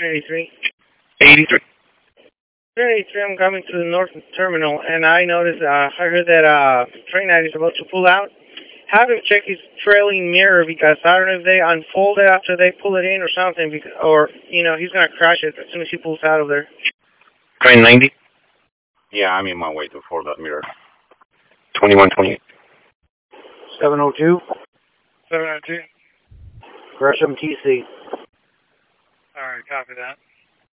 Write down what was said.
83. 83. 83, I'm coming to the north terminal, and I noticed, I heard that train night is about to pull out. Have him check his trailing mirror, because I don't know if they unfold it after they pull it in or something, or, he's going to crash it as soon as he pulls out of there. Train 90. Yeah, I'm in my way to fold that mirror. 2128. 702. 702. Gresham TC. All right, copy that.